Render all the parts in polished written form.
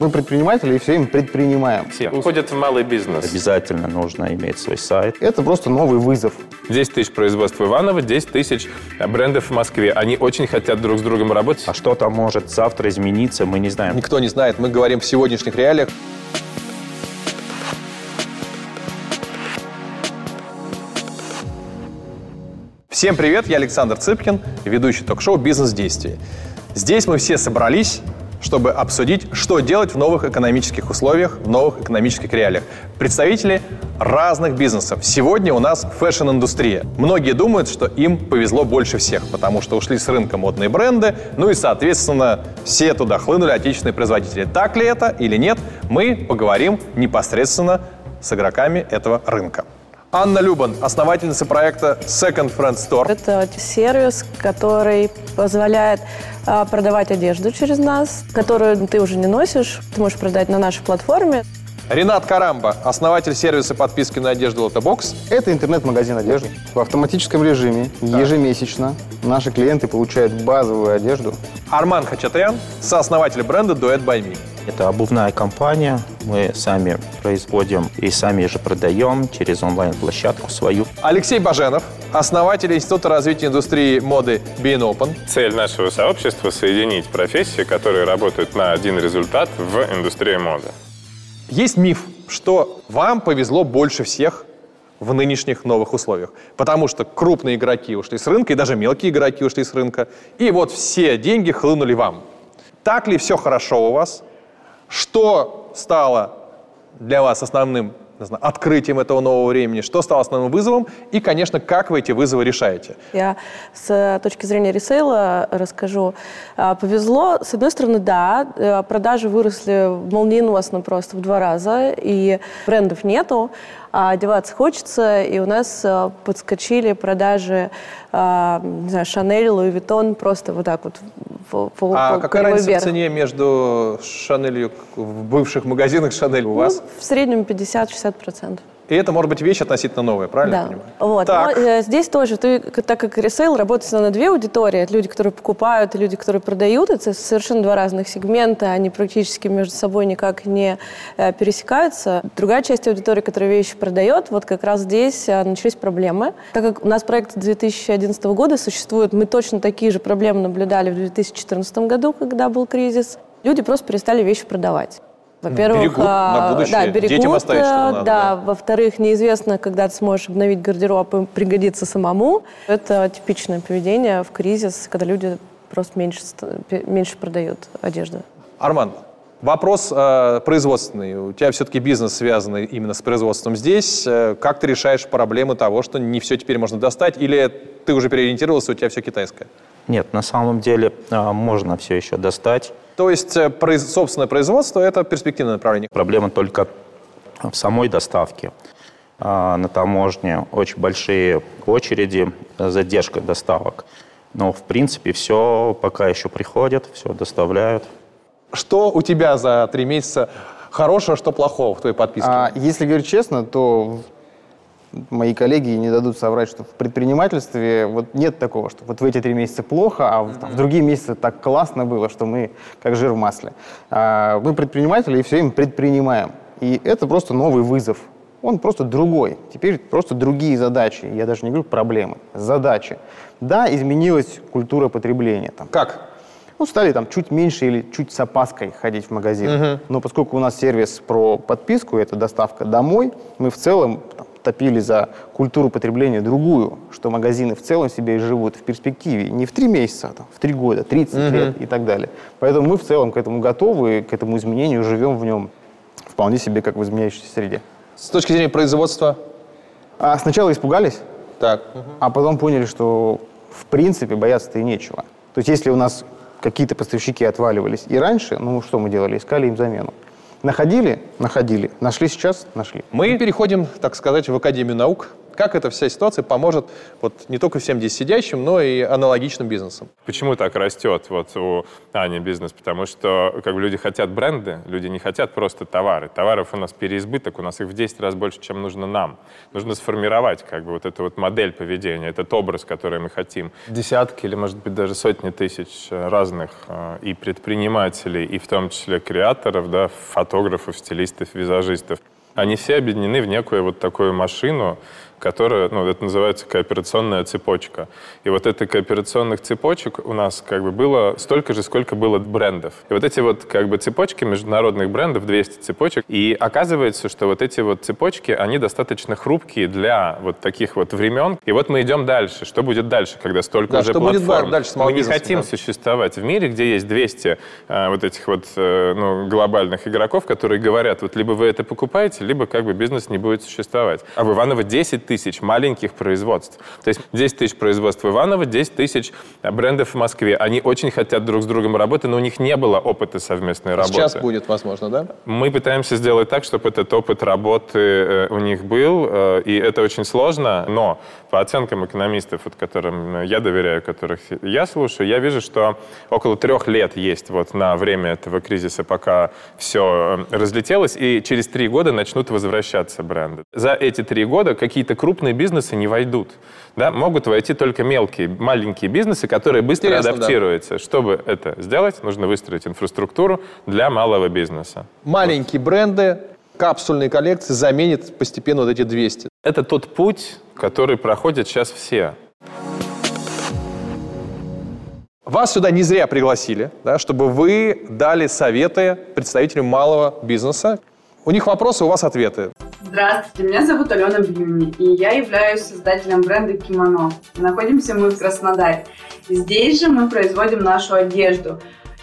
Мы предприниматели и все им предпринимаем. Все входят в малый бизнес. Обязательно нужно иметь свой сайт. Это просто новый вызов. 10 тысяч производств в Иваново, 10 тысяч брендов в Москве. Они очень хотят друг с другом работать. А что-то может завтра измениться, мы не знаем. Никто не знает. Мы говорим в сегодняшних реалиях. Всем привет, я Александр Цыпкин, ведущий ток-шоу «Бизнес-действия». Здесь мы все собрались, чтобы обсудить, что делать в новых экономических условиях, в новых экономических реалиях. Представители разных бизнесов. Сегодня у нас фэшн-индустрия. Многие думают, что им повезло больше всех, потому что ушли с рынка модные бренды, ну и, соответственно, все туда хлынули отечественные производители. Так ли это или нет, мы поговорим непосредственно с игроками этого рынка. Анна Любан, основательница проекта Second Friend Store. Это сервис, который позволяет продавать одежду через нас, которую ты уже не носишь, ты можешь продать на нашей платформе. Ренат Карамба, основатель сервиса подписки на одежду Lottebox. Это интернет-магазин одежды. В автоматическом режиме ежемесячно наши клиенты получают базовую одежду. Арман Хачатрян, сооснователь бренда Duet by Me. Это обувная компания. Мы сами производим и сами же продаем через онлайн-площадку свою. Алексей Баженов, основатель Института развития индустрии моды Being Open. Цель нашего сообщества – соединить профессии, которые работают на один результат в индустрии моды. Есть миф, что вам повезло больше всех в нынешних новых условиях, потому что крупные игроки ушли с рынка, и даже мелкие игроки ушли с рынка, и вот все деньги хлынули вам. Так ли все хорошо у вас? Что стало для вас основным, не знаю, открытием этого нового времени? Что стало основным вызовом? И, конечно, как вы эти вызовы решаете? Я с точки зрения ресейла расскажу. Повезло, с одной стороны, да, продажи выросли молниеносно просто в 2 раза, и брендов нету, а одеваться хочется, и у нас подскочили продажи, не знаю, Шанель, Луи Виттон, просто вот так вот. А какая разница в цене между Шанелью в бывших магазинах Шанель у вас? В среднем 50-60%. И это может быть вещь относительно новая, правильно я понимаю? Вот. Но здесь тоже, так как ресейл работает на 2 аудитории, люди, которые покупают, и люди, которые продают, это совершенно 2 разных сегмента, они практически между собой никак не пересекаются. Другая часть аудитории, которая вещи продает, вот как раз здесь начались проблемы. Так как у нас проект 2011 года существует, мы точно такие же проблемы наблюдали в 2014 году, когда был кризис. Люди просто перестали вещи продавать. Во-первых, берегут на будущее. Да, берегут, детям оставить что-то надо. Да. Во-вторых, неизвестно, когда ты сможешь обновить гардероб и пригодится самому. Это типичное поведение в кризис, когда просто меньше продают одежду. Арман, вопрос производственный. У тебя все-таки бизнес, связанный именно с производством здесь. Как ты решаешь проблемы того, что не все теперь можно достать, или ты уже переориентировался, у тебя все китайское? Нет, на самом деле можно все еще достать. То есть собственное производство – это перспективное направление? Проблема только в самой доставке. На таможне очень большие очереди, задержка доставок. Но, в принципе, все пока еще приходит, все доставляют. Что у тебя за 3 месяца хорошего, что плохого в твоей подписке? Если говорить честно, то мои коллеги не дадут соврать, что в предпринимательстве вот нет такого, что вот в эти 3 месяца плохо, а в другие месяцы так классно было, что мы как жир в масле. Мы предприниматели и все им предпринимаем. И это просто новый вызов. Он просто другой. Теперь просто другие задачи. Я даже не говорю проблемы, задачи. Да, изменилась культура потребления. Как? Стали чуть меньше или чуть с опаской ходить в магазин. Но поскольку у нас сервис про подписку, это доставка домой, мы в целом топили за культуру потребления другую, что магазины в целом себе и живут в перспективе. Не в 3 месяца, в 3 года, 30 лет и так далее. Поэтому мы в целом к этому готовы, к этому изменению, живем в нем вполне себе как в изменяющейся среде. С точки зрения производства? Сначала испугались, а потом поняли, что в принципе бояться-то и нечего. То есть если у нас какие-то поставщики отваливались и раньше, что мы делали? Искали им замену. Находили, нашли сейчас, нашли. Мы переходим, так сказать, в Академию наук Как эта вся ситуация поможет вот не только всем здесь сидящим, но и аналогичным бизнесам? Почему так растет вот у Ани бизнес? Потому что как бы люди хотят бренды, люди не хотят просто товары. Товаров у нас переизбыток, у нас их в 10 раз больше, чем нужно нам. Нужно сформировать как бы вот эту вот модель поведения, этот образ, который мы хотим. Десятки или, может быть, даже сотни тысяч разных и предпринимателей, и в том числе креаторов, да, фотографов, стилистов, визажистов. Они все объединены в некую вот такую машину, которая, ну, это называется кооперационная цепочка. И вот этой кооперационных цепочек у нас как бы было столько же, сколько было брендов. И вот эти вот как бы цепочки международных брендов, 200 цепочек, и оказывается, что вот эти вот цепочки, они достаточно хрупкие для вот таких вот времен. И вот мы идем дальше. Что будет дальше, когда столько уже что платформ? будет дальше с Мы не бизнесом, хотим существовать в мире, где есть 200 вот этих вот глобальных игроков, которые говорят, вот либо вы это покупаете, либо как бы бизнес не будет существовать. А в Иваново 10 тысяч маленьких производств. То есть 10 тысяч производств в Иваново, 10 тысяч брендов в Москве. Они очень хотят друг с другом работать, но у них не было опыта совместной работы. Сейчас будет, возможно, да? Мы пытаемся сделать так, чтобы этот опыт работы у них был, и это очень сложно, но по оценкам экономистов, вот, которым я доверяю, которых я слушаю, я вижу, что около 3 лет есть вот на время этого кризиса, пока все разлетелось, и через 3 года начнут возвращаться бренды. За эти 3 года какие-то крупные бизнесы не войдут. Да? Могут войти только мелкие, маленькие бизнесы, которые быстро адаптируются. Да. Чтобы это сделать, нужно выстроить инфраструктуру для малого бизнеса. Маленькие бренды, капсульные коллекции заменят постепенно вот эти 200. Это тот путь, который проходят сейчас все. Вас сюда не зря пригласили, да, чтобы вы дали советы представителям малого бизнеса. У них вопросы, у вас ответы. Здравствуйте, меня зовут Алена Бьюни, и я являюсь создателем бренда «Кимоно». Находимся мы в Краснодаре. Здесь же мы производим нашу одежду.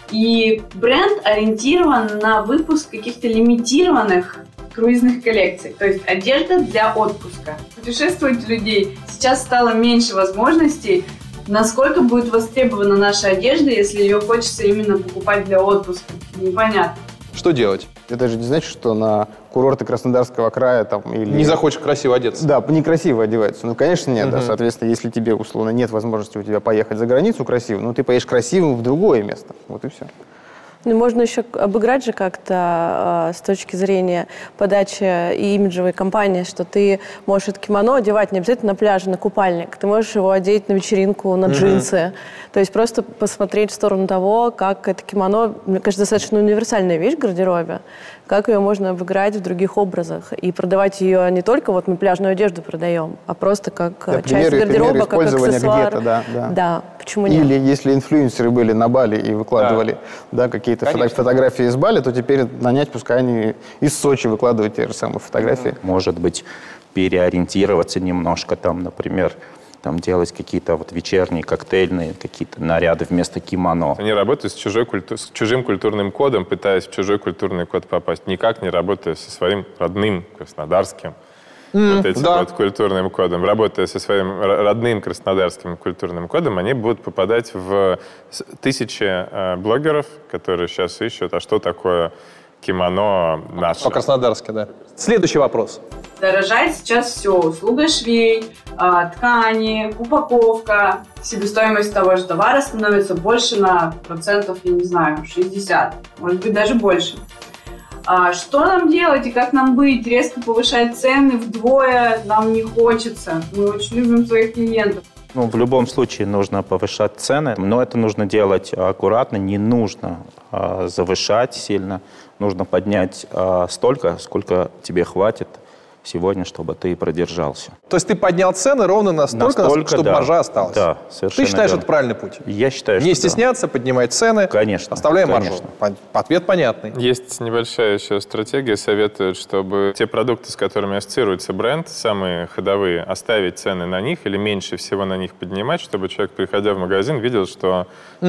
И бренд ориентирован на выпуск каких-то лимитированных круизных коллекций, то есть одежда для отпуска. Путешествовать людей сейчас стало меньше возможностей. Насколько будет востребована наша одежда, если ее хочется именно покупать для отпуска? Непонятно. Что делать? Это же не значит, что на курорты Краснодарского края там или... Не захочешь красиво одеться. Да, некрасиво одеваются. Ну, конечно, нет. Да. Соответственно, если тебе, условно, нет возможности у тебя поехать за границу красиво, ну, ты поедешь красивым в другое место. Вот и все. Ну, можно еще обыграть же как-то с точки зрения подачи и имиджевой кампании, что ты можешь это кимоно одевать не обязательно на пляже, на купальник. Ты можешь его одеть на вечеринку, на джинсы. То есть просто посмотреть в сторону того, как это кимоно, мне кажется, достаточно универсальная вещь в гардеробе, как ее можно обыграть в других образах и продавать ее не только вот мы пляжную одежду продаем, а просто как часть гардероба, как аксессуар. Да, почему нет? Или если инфлюенсеры были на Бали и выкладывали какие-то фотографии из Бали, то теперь нанять, пускай они из Сочи выкладывают те же самые фотографии. Может быть, переориентироваться немножко, там, например, там делать какие-то вот вечерние коктейльные какие-то наряды вместо кимоно. Они работают с чужим культурным кодом, пытаясь в чужой культурный код попасть. Никак не работая со своим родным краснодарским вот этим вот культурным кодом. Работая со своим родным краснодарским культурным кодом, они будут попадать в тысячи блогеров, которые сейчас ищут, а что такое кимоно наше. По-краснодарски, да. Следующий вопрос. Дорожает сейчас все. Услуга швей, ткани, упаковка. Себестоимость того же товара становится больше на процентов, я не знаю, 60. Может быть, даже больше. Что нам делать и как нам быть? Резко повышать цены вдвое нам не хочется. Мы очень любим своих клиентов. Ну, в любом случае нужно повышать цены, но это нужно делать аккуратно, не нужно завышать сильно. Нужно поднять столько, сколько тебе хватит сегодня, чтобы ты продержался. То есть ты поднял цены ровно настолько чтобы маржа осталась? Да, совершенно. Ты считаешь, это правильный путь? Я считаю, не стесняться, поднимать цены, конечно, оставляя маржу. Ответ понятный. Есть небольшая еще стратегия, советуют, чтобы те продукты, с которыми ассоциируется бренд, самые ходовые, оставить цены на них или меньше всего на них поднимать, чтобы человек, приходя в магазин, видел, что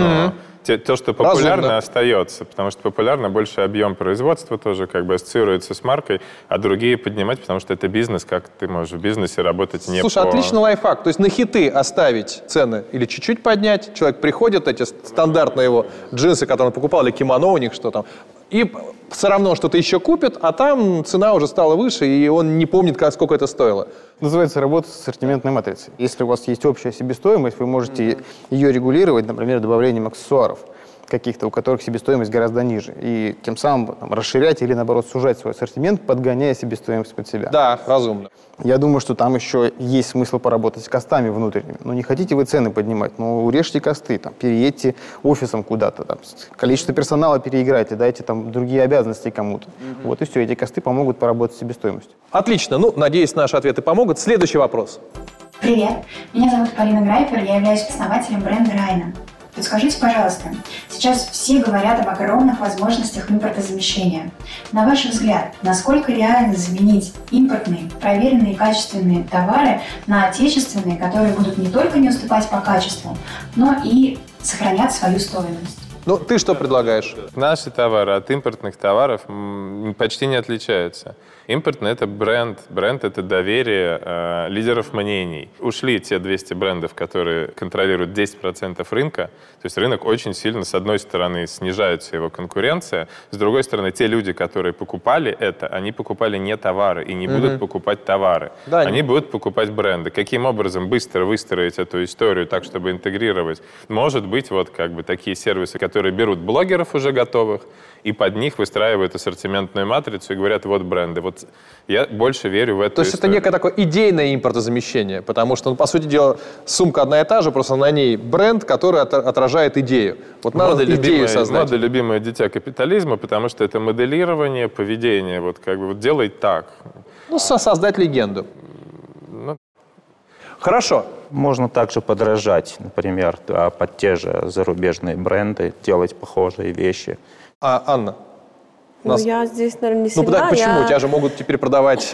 то, что популярно, остается, потому что популярно больше объем производства тоже как бы ассоциируется с маркой, а другие поднимать, потому что это бизнес, как ты можешь в бизнесе работать не Слушай, отличный лайфхак. То есть на хиты оставить цены или чуть-чуть поднять. Человек приходит, эти стандартные его джинсы, которые он покупал, или кимоно у них, что там, и все равно что-то еще купит, а там цена уже стала выше, и он не помнит, сколько это стоило. Называется работа с ассортиментной матрицей. Если у вас есть общая себестоимость, вы можете ее регулировать, например, добавлением аксессуаров каких-то, у которых себестоимость гораздо ниже. И тем самым расширять или, наоборот, сужать свой ассортимент, подгоняя себестоимость под себя. Да, разумно. Я думаю, что там еще есть смысл поработать с костами внутренними. Ну, не хотите вы цены поднимать, ну, урежьте косты, там, переедьте офисом куда-то, там, количество персонала переиграйте, дайте там другие обязанности кому-то. Вот и все, эти косты помогут поработать с себестоимостью. Отлично. Ну, надеюсь, наши ответы помогут. Следующий вопрос. Привет, меня зовут Полина Грайпер, я являюсь основателем бренда Райна. Подскажите, пожалуйста, сейчас все говорят об огромных возможностях импортозамещения. На ваш взгляд, насколько реально заменить импортные, проверенные качественные товары на отечественные, которые будут не только не уступать по качеству, но и сохранят свою стоимость? Ну, ты что предлагаешь? Наши товары от импортных товаров почти не отличаются. Импортный — это бренд. Бренд — это доверие лидеров мнений. Ушли те 200 брендов, которые контролируют 10% рынка. То есть рынок очень сильно, с одной стороны, снижается его конкуренция, с другой стороны, те люди, которые покупали это, они покупали не товары и не будут покупать товары. Да, они будут покупать бренды. Каким образом быстро выстроить эту историю так, чтобы интегрировать? Может быть, вот как бы такие сервисы, которые берут блогеров уже готовых и под них выстраивают ассортиментную матрицу и говорят, вот бренды. Вот я больше верю в эту То есть историю. это некое такое идейное импортозамещение, потому что, ну, по сути дела, сумка одна и та же, просто на ней бренд, который отражает идею. Вот надо идею создать. Мода — любимое дитя капитализма, потому что это моделирование поведения. Вот как бы вот делай так. Ну, создать легенду. Ну. Хорошо. Можно также подражать, например, под те же зарубежные бренды, делать похожие вещи. Анна? Ну, я здесь, наверное, не Ну, сильна. почему? У тебя же могут теперь продавать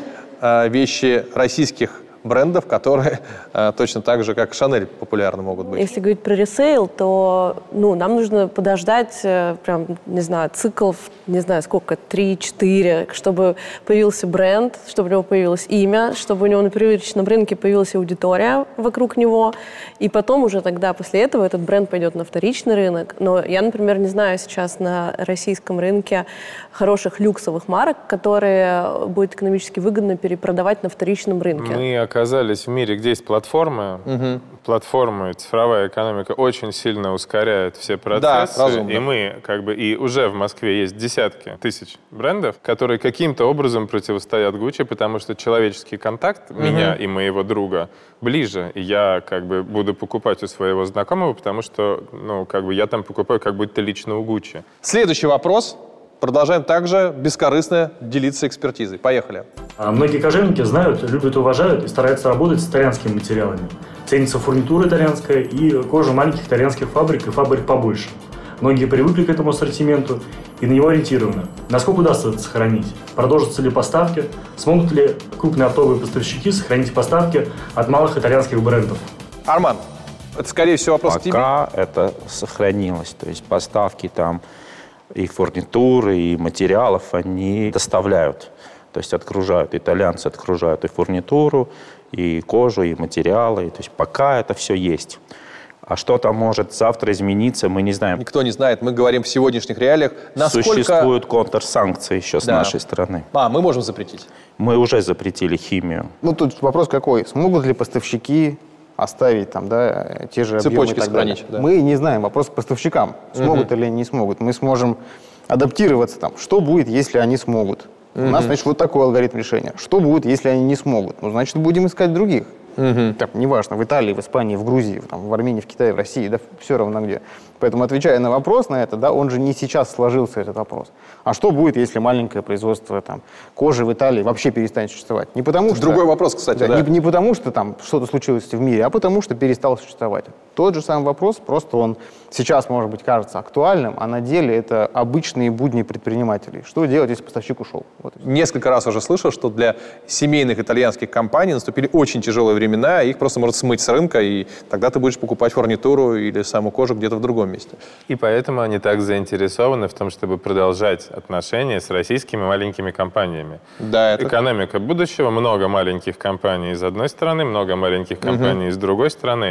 вещи российских брендов, которые точно так же, как Шанель, популярны могут быть. Если говорить про ресейл, то нам нужно подождать прям, не знаю, циклов, не знаю, сколько, 3-4, чтобы появился бренд, чтобы у него появилось имя, чтобы у него на первичном рынке появилась аудитория вокруг него, и потом уже тогда, после этого, этот бренд пойдет на вторичный рынок. Но я, например, не знаю сейчас на российском рынке хороших люксовых марок, которые будет экономически выгодно перепродавать на вторичном рынке. Мы оказались в мире, где есть платформы. Платформы, цифровая экономика очень сильно ускоряет все процессы. Да, разумно. И мы и уже в Москве есть десятки тысяч брендов, которые каким-то образом противостоят Gucci, потому что человеческий контакт меня и моего друга ближе. И я буду покупать у своего знакомого, потому что я там покупаю, как будто лично у Gucci. Следующий вопрос. Продолжаем также бескорыстно делиться экспертизой. Поехали. Многие кожевники знают, любят, уважают и стараются работать с итальянскими материалами. Ценится фурнитура итальянская и кожа маленьких итальянских фабрик и фабрик побольше. Многие привыкли к этому ассортименту и на него ориентированы. Насколько удастся это сохранить? Продолжатся ли поставки? Смогут ли крупные оптовые поставщики сохранить поставки от малых итальянских брендов? Арман, это, скорее всего, вопрос к тебе. Пока это сохранилось. То есть поставки там и фурнитуры, и материалов они доставляют. То есть отгружают, итальянцы отгружают и фурнитуру, и кожу, и материалы. То есть пока это все есть. А что там может завтра измениться, мы не знаем. Никто не знает. Мы говорим в сегодняшних реалиях. Насколько... Существуют контрсанкции еще с нашей стороны. Мы можем запретить? Мы уже запретили химию. Тут вопрос какой. Смогут ли поставщики оставить те же объемы и так далее? Да. Мы не знаем. Вопрос к поставщикам. Смогут или не смогут. Мы сможем адаптироваться Что будет, если они смогут? У нас, значит, вот такой алгоритм решения. Что будет, если они не смогут? Значит, будем искать других. Неважно, в Италии, в Испании, в Грузии, в Армении, в Китае, в России, все равно где. Поэтому, отвечая на вопрос на это, он же не сейчас сложился, этот вопрос. А что будет, если маленькое производство кожи в Италии вообще перестанет существовать? Не потому что... Другой вопрос, кстати, да. Не потому что что-то случилось в мире, а потому что перестал существовать. Тот же самый вопрос, просто он сейчас, может быть, кажется актуальным, а на деле это обычные будни предпринимателей. Что делать, если поставщик ушел? Несколько раз уже слышал, что для семейных итальянских компаний наступили очень тяжелые времена, их просто может смыть с рынка, и тогда ты будешь покупать фурнитуру или саму кожу где-то в другом месте. И поэтому они так заинтересованы в том, чтобы продолжать отношения с российскими маленькими компаниями. Да, Экономика будущего, много маленьких компаний из одной стороны, много маленьких компаний с другой стороны.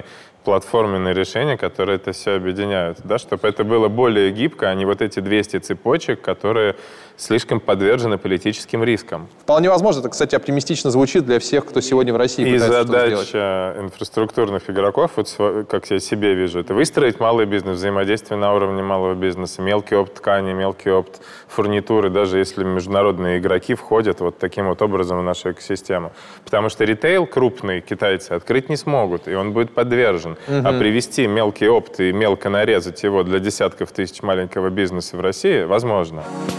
платформенные решения, которые это все объединяют, да, чтобы это было более гибко, а не вот эти 200 цепочек, которые слишком подвержены политическим рискам. Вполне возможно. Это, кстати, оптимистично звучит для всех, кто сегодня в России И пытается что-то сделать. задача инфраструктурных игроков, вот как я себе вижу, это выстроить малый бизнес, взаимодействие на уровне малого бизнеса, мелкий опыт ткани, мелкий опыт фурнитуры, даже если международные игроки входят вот таким вот образом в нашу экосистему. Потому что ритейл крупный китайцы открыть не смогут, и он будет подвержен. А привести мелкий опыт и мелко нарезать его для десятков тысяч маленького бизнеса в России возможно.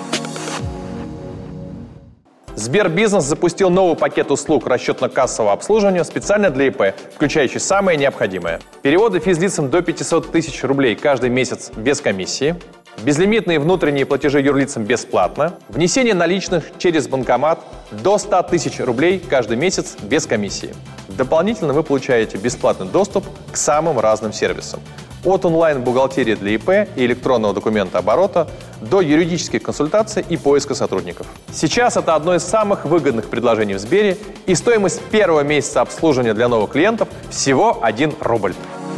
Сбербизнес запустил новый пакет услуг расчетно-кассового обслуживания специально для ИП, включающий самое необходимое. Переводы физлицам до 500 тысяч рублей каждый месяц без комиссии, безлимитные внутренние платежи юрлицам бесплатно, внесение наличных через банкомат до 100 тысяч рублей каждый месяц без комиссии. Дополнительно вы получаете бесплатный доступ к самым разным сервисам. От онлайн-бухгалтерии для ИП и электронного документа оборота до юридических консультаций и поиска сотрудников. Сейчас это одно из самых выгодных предложений в Сбере, и стоимость первого месяца обслуживания для новых клиентов всего 1 рубль.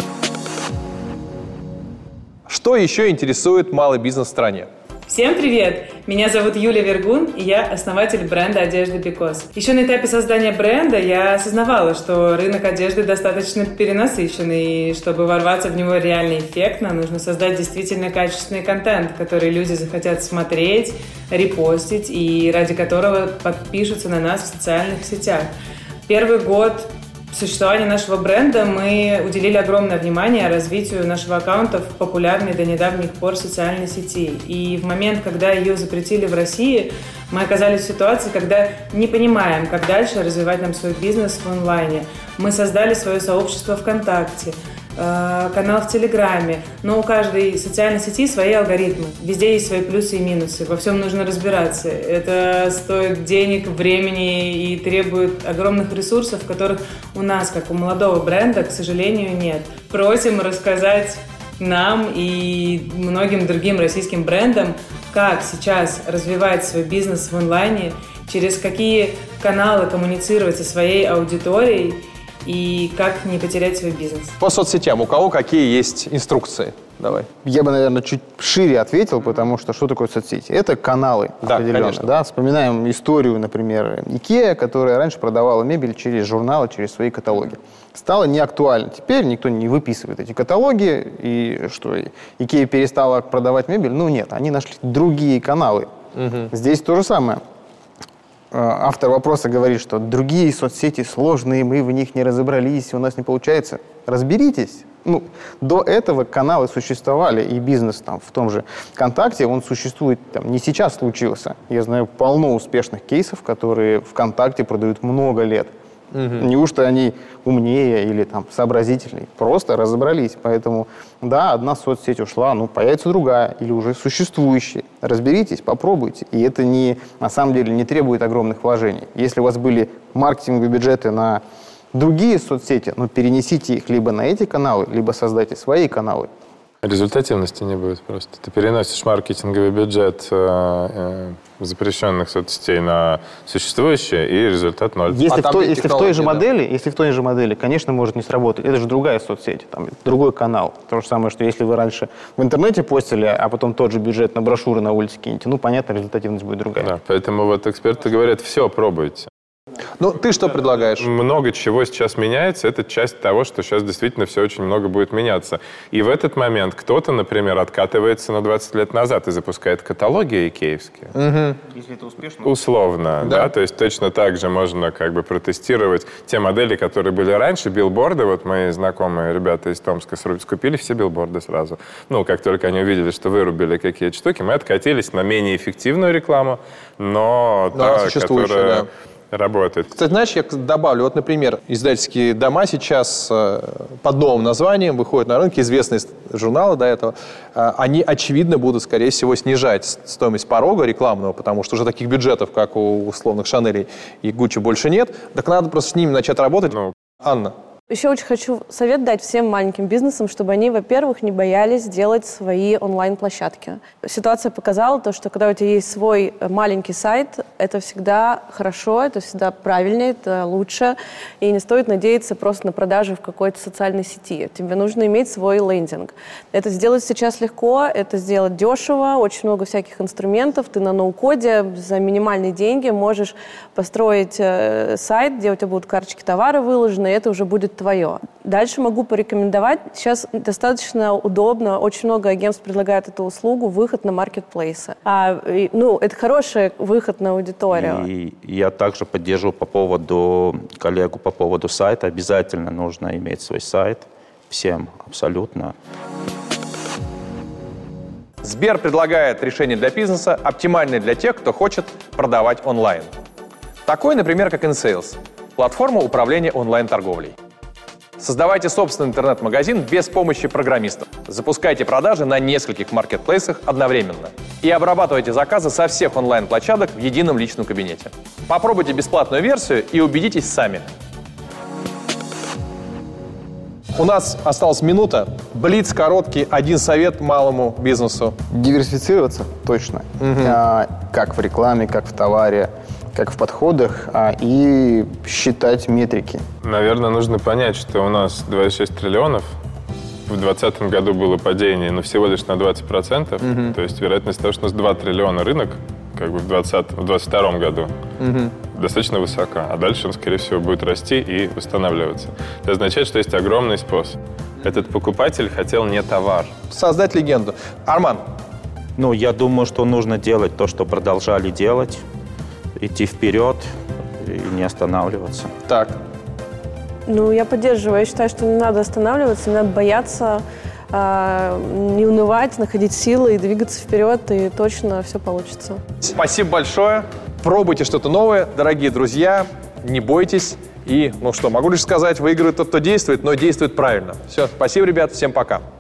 Что еще интересует малый бизнес в стране? Всем привет! Меня зовут Юлия Вергун, и я основатель бренда одежды Because. Еще на этапе создания бренда я осознавала, что рынок одежды достаточно перенасыщен, и чтобы ворваться в него реально эффектно, нужно создать действительно качественный контент, который люди захотят смотреть, репостить, и ради которого подпишутся на нас в социальных сетях. Первый год существования нашего бренда мы уделили огромное внимание развитию нашего аккаунта в популярной до недавних пор социальной сети. И в момент, когда ее запретили в России, мы оказались в ситуации, когда не понимаем, как дальше развивать нам свой бизнес в онлайне. Мы создали свое сообщество ВКонтакте, канал в Телеграме, но у каждой социальной сети свои алгоритмы. Везде есть свои плюсы и минусы, во всем нужно разбираться. Это стоит денег, времени и требует огромных ресурсов, которых у нас, как у молодого бренда, к сожалению, нет. Просим рассказать нам и многим другим российским брендам, как сейчас развивать свой бизнес в онлайне, через какие каналы коммуницировать со своей аудиторией, и как не потерять свой бизнес. По соцсетям у кого какие есть инструкции? Давай. Я бы, наверное, чуть шире ответил, потому что такое соцсети? Это каналы, да, определенно. Конечно. Да? Вспоминаем историю, например, IKEA, которая раньше продавала мебель через журналы, через свои каталоги. Стало неактуально. Теперь никто не выписывает эти каталоги, и что, IKEA перестала продавать мебель? Ну нет, они нашли другие каналы. Здесь то же самое. Автор вопроса говорит, что другие соцсети сложные, мы в них не разобрались, у нас не получается. Разберитесь. До этого каналы существовали, и бизнес там, в том же ВКонтакте, он существует, не сейчас случился. Я знаю полно успешных кейсов, которые ВКонтакте продают много лет. Неужто они умнее или сообразительнее? Просто разобрались. Поэтому, да, одна соцсеть ушла, появится другая или уже существующая. Разберитесь, попробуйте. И это на самом деле не требует огромных вложений. Если у вас были маркетинговые бюджеты на другие соцсети, перенесите их либо на эти каналы, либо создайте свои каналы. Результативности не будет просто. Ты переносишь маркетинговый бюджет запрещенных соцсетей на существующие, и результат ноль. Если в той же модели, конечно, может не сработать. Это же другая соцсеть, другой канал. То же самое, что если вы раньше в интернете постили, а потом тот же бюджет на брошюры на улице кинете, понятно, результативность будет другая. Да, поэтому эксперты говорят, все, пробуйте. Ты что предлагаешь? Много чего сейчас меняется. Это часть того, что сейчас действительно все очень много будет меняться. И в этот момент кто-то, например, откатывается на 20 лет назад и запускает каталоги икеевские. Если это успешно. Условно, да. То есть точно так же можно протестировать те модели, которые были раньше. Билборды, мои знакомые ребята из Томска скупили все билборды сразу. Как только они увидели, что вырубили какие-то штуки, мы откатились на менее эффективную рекламу, но та, которая... работает. Кстати, знаешь, я добавлю, например, издательские дома сейчас под новым названием выходят на рынок, известные журналы до этого, они, очевидно, будут, скорее всего, снижать стоимость порога рекламного, потому что уже таких бюджетов, как у условных Шанелей и Гуччи, больше нет. Так надо просто с ними начать работать. Анна, Еще очень хочу совет дать всем маленьким бизнесам, чтобы они, во-первых, не боялись делать свои онлайн-площадки. Ситуация показала то, что когда у тебя есть свой маленький сайт, это всегда хорошо, это всегда правильнее, это лучше. И не стоит надеяться просто на продажи в какой-то социальной сети. Тебе нужно иметь свой лендинг. Это сделать сейчас легко, это сделать дешево, очень много всяких инструментов. Ты на ноу-коде за минимальные деньги можешь построить сайт, где у тебя будут карточки товара выложены, и это уже будет твое. Дальше могу порекомендовать. Сейчас достаточно удобно. Очень много агентств предлагают эту услугу, выход на маркетплейсы. Это хороший выход на аудиторию. И я также поддерживаю коллегу по поводу сайта. Обязательно нужно иметь свой сайт. Всем абсолютно. Сбер предлагает решение для бизнеса, оптимальное для тех, кто хочет продавать онлайн. Такой, например, как InSales – платформа управления онлайн-торговлей. Создавайте собственный интернет-магазин без помощи программистов. Запускайте продажи на нескольких маркетплейсах одновременно. И обрабатывайте заказы со всех онлайн-площадок в едином личном кабинете. Попробуйте бесплатную версию и убедитесь сами. У нас осталась минута. Блиц короткий, один совет малому бизнесу. Диверсифицироваться точно. Как в рекламе, как в товаре, как в подходах, и считать метрики. Наверное, нужно понять, что у нас 26 триллионов. В 2020 году было падение, но всего лишь на 20%. То есть вероятность того, что у нас 2 триллиона рынок, как бы в 2022 году, достаточно высока. А дальше он, скорее всего, будет расти и восстанавливаться. Это означает, что есть огромный способ. Этот покупатель хотел не товар. Создать легенду. Арман. Я думаю, что нужно делать то, что продолжали делать. Идти вперед и не останавливаться. Так. Я поддерживаю. Я считаю, что не надо останавливаться, не надо бояться, не унывать, находить силы и двигаться вперед, и точно все получится. Спасибо большое. Пробуйте что-то новое, дорогие друзья. Не бойтесь. И, могу лишь сказать, выигрывает тот, кто действует, но действует правильно. Все, спасибо, ребят. Всем пока.